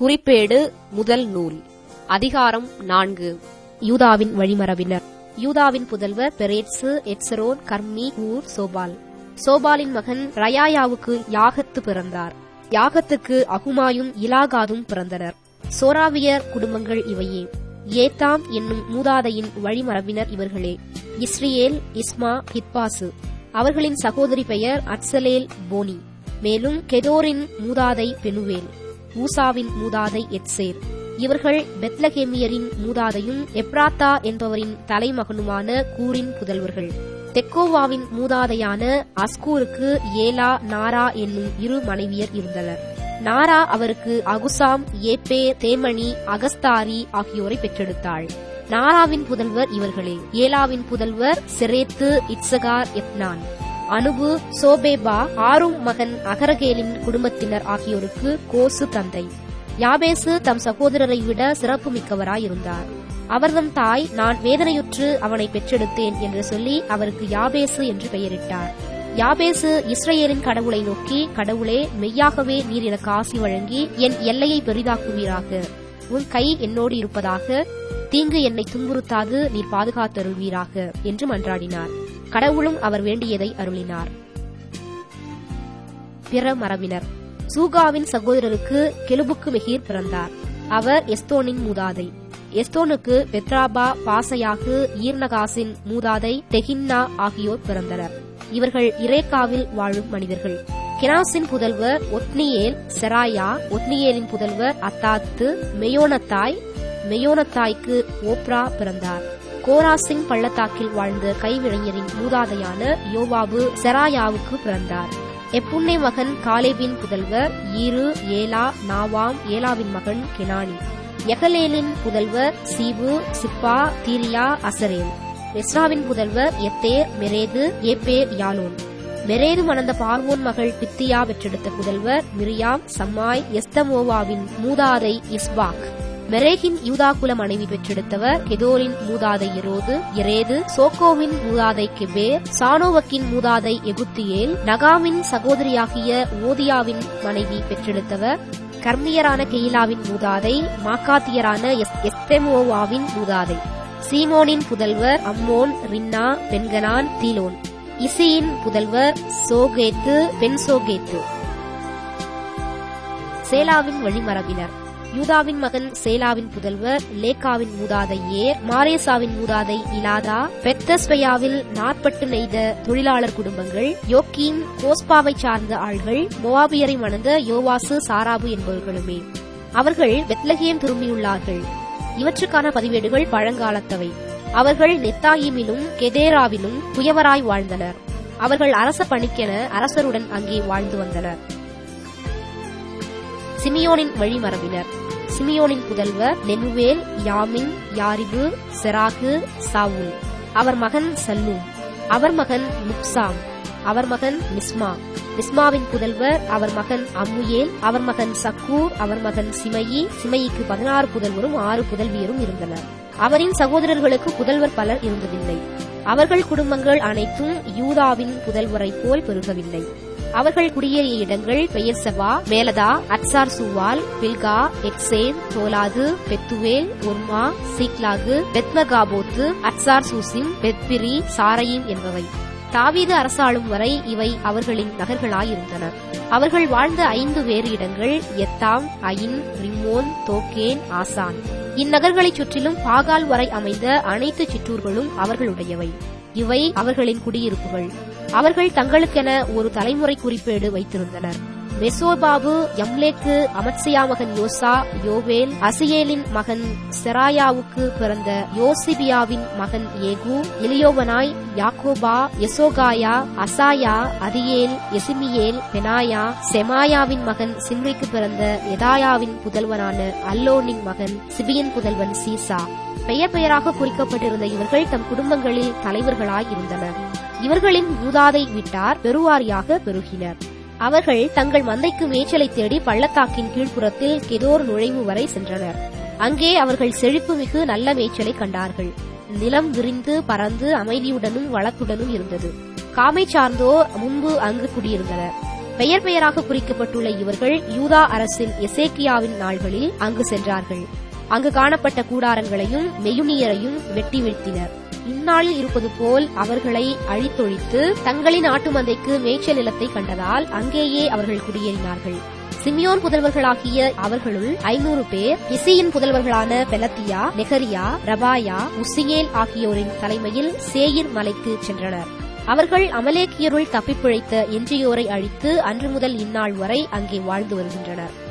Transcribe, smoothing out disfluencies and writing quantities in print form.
குறிப்பேடு முதல் நூல் அதிகாரம் 4. யூதாவின் வழிமரபினர். யூதாவின் புதல்வர் பெரேட்சு, எட்சரோன், கர்மி, ஊர், சோபால். சோபாலின் மகன் ரயாயாவுக்கு யாகத்து பிறந்தார். யாகத்துக்கு அகுமாயும் இலாகாதும் பிறந்தனர். சோராவியர் குடும்பங்கள் இவையே. ஏத்தாம் என்னும் மூதாதையின் வழிமரபினர் இவர்களே. இஸ்ரியேல், இஸ்மா, ஹிப்பாசு. அவர்களின் சகோதரி பெயர் அட்சலேல், போனி. மேலும் கெதோரின் மூதாதை பெனுவேல், ஊசாவின் மூதாதை எட்சேர். இவர்கள் பெத்லகேமியரின் மூதாதையும் எப்ராத்தா என்பவரின் தலைமகனுமான கூரின் புதல்வர்கள். தெக்கோவாவின் மூதாதையான அஸ்கூருக்கு ஏலா, நாரா என்னும் 2 மனைவியர் இருந்தனர். நாரா அவருக்கு அகுசாம், ஏப்பே, தேமணி, அகஸ்தாரி ஆகியோரை பெற்றெடுத்தாள். நாராவின் புதல்வர் இவர்களே. ஏலாவின் புதல்வர் செரேத்து, இத்சகார், எத்னான். அனுபு, சோபேபா, ஆரும் மகன் அகரகேலின் குடும்பத்தினர் ஆகியோருக்கு கோசு தந்தை. யாபேசு தம் சகோதரரை விட சிறப்பு மிக்கவராயிருந்தார். அவர்தம் தாய், நான் வேதனையுற்று அவனை பெற்றெடுத்தேன் என்று சொல்லி அவருக்கு யாபேசு என்று பெயரிட்டார். யாபேசு இஸ்ரவேலின் கடவுளை நோக்கி, கடவுளே, மெய்யாகவே நீர் எனக்கு ஆசி வழங்கி என் எல்லையை பெரிதாக்குவீராக. உன் கை என்னோடு இருப்பதாக. தீங்கு என்னை துன்புறுத்தாது நீர் பாதுகாத்தருள்வீராக என்று மன்றாடினார். கடவுளும் அவர் வேண்டியதை அருளினார். பிற மரபினர். சூகாவின் சகோதரருக்கு கெலுபுக்கு மெகீர் பிறந்தார். அவர் எஸ்தோனின் மூதாதை. எஸ்தோனுக்கு பெத்ராபா, பாசையாகு, ஈர்நகாசின் மூதாதை தெகின்னா ஆகியோர் பிறந்தனர். இவர்கள் இரேக்காவில் வாழும் மனிதர்கள். கெனாசின் புதல்வர் ஒத்னியேல், செராயா. ஒத்னியேலின் புதல்வர் அத்தாத்து, மெயோனத்தாய். மெயோனத்தாய்க்கு ஓப்ரா பிறந்தார். கோராசின் பள்ளத்தாக்கில் வாழ்ந்த கைவிளைஞரின் மூதாதையான யோவாபு செராயாவுக்கு பிறந்தார். எப்புன்னே மகன் காலேபின் புதல்வர் ஈரு, ஏலா, நாவாம். ஏலாவின் மகன் கெனானி. யகலேலின் புதல்வர் சீபு, சிப்பா, தீரியா, அசரேல். எஸ்ராவின் புதல்வர் எத்தேர், மெரேது, ஏப்பேர், யாலோன். மெரேது மணந்த பார்வோன் மகள் பித்தியா பெற்றெடுத்த புதல்வர் மிரியாம், சம்மாய். எஸ்தமோவாவின் மூதாதை இஸ்பாக். மெரேகின் யூதாகுல மனைவி பெற்றெடுத்தவர் கெதோரின் மூதாதை எரேது. சோக்கோவின் மூதாதை கெபேர். சானோவக்கின் மூதாதை எகுத்தியேல். நகாமின் சகோதரியாகிய ஓதியாவின் மனைவி பெற்றெடுத்தவர் கர்மியரான கெயிலாவின் மூதாதை, மாக்காத்தியரான எஸ்தெமோவாவின் மூதாதை. சீமோனின் புதல்வர் அம்மோன், ரின்னா, பென்கனான், தீலோன். இசியின் புதல்வர் சோகேத்து, பென்சோகேத்து. சேலாவின் வழிமரபினர். யூதாவின் மகன் சேலாவின் புதல்வர் லேக்காவின் மூதாதை ஏர், மாரேசாவின் மூதாதை இலாதா. பெத்தஸ்பயாவில் நாற்பட்டு நெய்த தொழிலாளர் குடும்பங்கள். யோக்கீம், கோஸ்பாவை சார்ந்த ஆள்கள். மோவாபியரை மணந்த யோவாசு, சாராபு என்பவர்களுமே. அவர்கள் பெத்லகேம் திரும்பியுள்ளார்கள். இவற்றுக்கான பதிவேடுகள் பழங்காலத்தவை. அவர்கள் நெத்தாயிமிலும் கெதேராவிலும் குயவராய் வாழ்ந்தனர். அவர்கள் அரச பணிக்கென அரசருடன் அங்கே வாழ்ந்து வந்தனர். சிமியோனின் வழிமரபினர். சிமியோனின் புதல்வர் நெமுவேல், யாமின், யாரிபு, செராகு, சாவுல். அவர் மகன் சல்லூம். அவர் மகன் முப்சாம். அவர் மகன் மிஸ்மா. மிஸ்மாவின் புதல்வர் அவர் மகன் அம்முயேல். அவர் மகன் சக்கூர். அவர் மகன் சிமையி. சிமையிக்கு 16 புதல்வரும் 6 புதல்வியரும் இருந்தனர். அவரின் சகோதரர்களுக்கு புதல்வர் பலர் இருந்ததில்லை. அவர்கள் குடும்பங்கள் அனைத்தும் யூதாவின் புதல்வரைப் போல் பெருகவில்லை. அவர்கள் குடியேறிய இடங்கள் பெயர்செபா, மேலதா, அட்சார் சூவால், பில்கா, எக்சேம், தோலாது, பெத்துவேல், ஒர்மா, சீக்லாகு, பெத்மகாபோத்து, அட்சார் சூசிம், பெத்பிரி, சாரையும் என்பவை. தாவீது அரசாளும் வரை இவை அவர்களின் நகர்களாயிருந்தன. அவர்கள் வாழ்ந்த 5 வேறு இடங்கள் எத்தாம், அயின், ரிம்மோன், தோக்கேன், ஆசான். இந்நகர்களைச் சுற்றிலும் பாகால் வரை அமைந்த அனைத்து சிற்றூர்களும் அவர்களுடையவை. இவை அவர்களின் குடியிருப்புகள். அவர்கள் தங்களுக்கென ஒரு தலைமுறை குறிப்பேடு வைத்திருந்தனர். மெசோபாபு, யம்லேக்கு, அமத்சியா மகன் யோசா, யோவேல். அசியேலின் மகன் செராயாவுக்கு பிறந்த யோசிபியாவின் மகன் ஏகு, எலியோவனாய், யாக்கோபா, எசோகாயா, அசாயா, அதியேல், எசிமியேல், பெனாயா. செமாயாவின் மகன் சிம்ரிக்கு பிறந்த எதாயாவின் புதல்வனான அல்லோனின் மகன் சிபியின் புதல்வன் சீசா. பெயர் பெயராக குறிக்கப்பட்டிருந்த இவர்கள் தம் குடும்பங்களில் தலைவர்களாயிருந்தனர். இவர்களின் மூதாதை வீட்டார் பெருவாரியாக பெருகினர். அவர்கள் தங்கள் மந்தைக்கு மேய்ச்சலை தேடி பள்ளத்தாக்கின் கீழ்ப்புறத்தில் கெதோர் நுழைவு வரை சென்றனர். அங்கே அவர்கள் செழிப்பு மிகு நல்ல மேய்ச்சலை கண்டார்கள். நிலம் விரிந்து பறந்து அமைதியுடனும் வளத்துடனும் இருந்தது. காமை சார்ந்தோர் முன்பு அங்கு குடியிருந்தனர். பெயர் பெயராக குறிக்கப்பட்டுள்ள இவர்கள் யூதா அரசின் எசேக்கியாவின் நாள்களில் அங்கு சென்றார்கள். அங்கு காணப்பட்ட கூடாரங்களையும் மெயுனியரையும் வெட்டி வீழ்த்தினர். இந்நாளில் இருப்பது போல் அவர்களை அழித்தொழித்து தங்களின் ஆட்டு மந்தைக்கு மேய்ச்சல் நிலத்தை கண்டதால் அங்கேயே அவர்கள் குடியேறினார்கள். சிமியோன் புதல்வர்களாகிய அவர்களுள் 500 பேர் இசியின் புதல்வர்களான பெலத்தியா, நெகரியா, ரபாயா, உசியேல் ஆகியோரின் தலைமையில் சேயீர் மலைக்கு சென்றனர். அவர்கள் அமலேக்கியருள் தப்பிப்பிழைத்த எஞ்சியோரை அழித்து அன்று முதல் இந்நாள் வரை அங்கே வாழ்ந்து வருகின்றனர்.